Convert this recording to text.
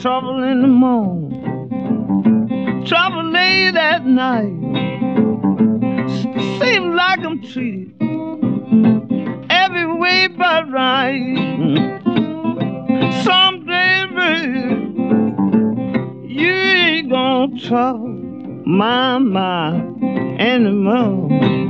trouble in the morning, trouble late at night. Seems like I'm treated every way but right. Someday, baby, you ain't gonna trouble my mind anymore.